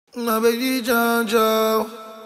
My baby Jojo,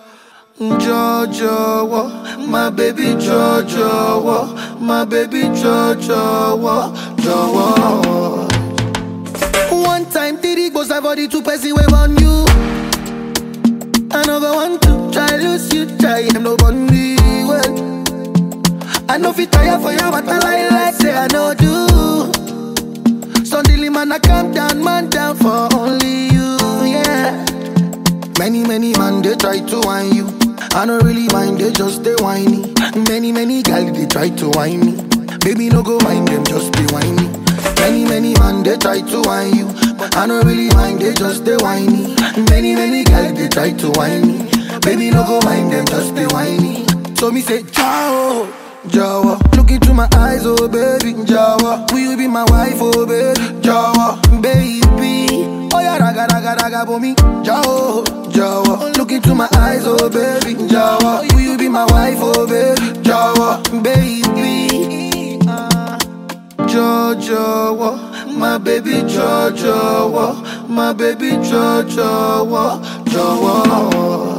Jojo, my baby Jojo, my baby Jojo, Jojo. One time, Diddy goes I body two person wave on you. I never want to try lose you, try him no body well. I know fit tire for you, but I like say I know do. Suddenly man I calm down, man down for only you, yeah. Many man they try to whine you. I don't really mind, they just stay whiny. Many girls they try to whine me. Baby no go mind them, just stay whiny. Many man they try to whine you, but I don't really mind, they just stay whiny. Many girls they try to whine me. Baby no go mind them, just stay whiny. So me say ciao, Jawa. Look into my eyes, oh baby, Jawa. Will you be my wife, oh baby, Jawa, baby. Oh yeah, raga for me, Jawa, Jawa. Look into my eyes, oh baby, Jawa. Will you be my wife, oh baby, Jawa, baby. Jojo, my baby Jojo, my baby Jojo, Jojo.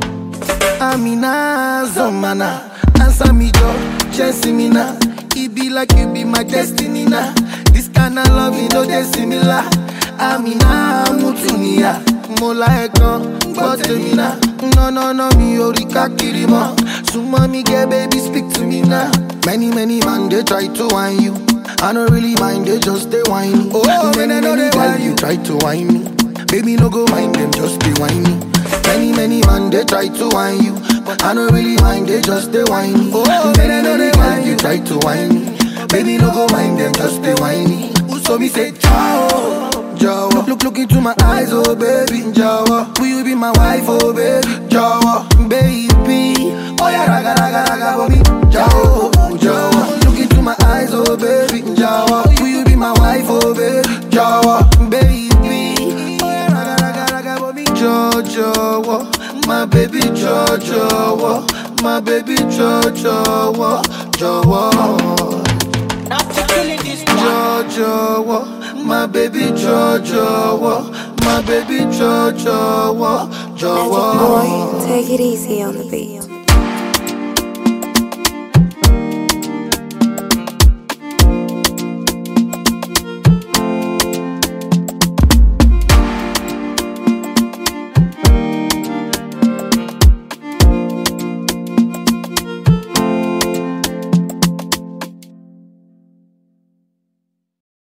Amina, Zomana, answer me, Jo, chasing me now. It be like you be my destiny now. This kind of love, you know, they similar. Amina, Mutunia, Mola Ekon, Guatemala. No, me Orika Kirima. So mommy, get baby, speak to me now. Many man, they try to whine you. I don't really mind, they just stay whiny. Oh, many girls, you try to whine me. Baby, no go mind them, just stay whiny. Many man, they try to whine you, but I don't really mind, they just stay whiny. Oh, many girls, you try to whine me. Baby, no go mind them, just stay whiny. So me say ciao, Jawa. Look into my eyes, oh baby, Jawa. Will you be my wife, oh baby, Jawa, baby. Oh yeah, raga for me, Jawa. Look into my eyes, oh baby, Jawa. Will you be my wife, oh baby, Jawa, baby. Oh yeah, raga for me, Jojo, my baby Jojo, my baby Jojo, Jojo. Jojo, my baby Jojo, my baby Jojo, Jojo. Magic boy, take it easy on the beat.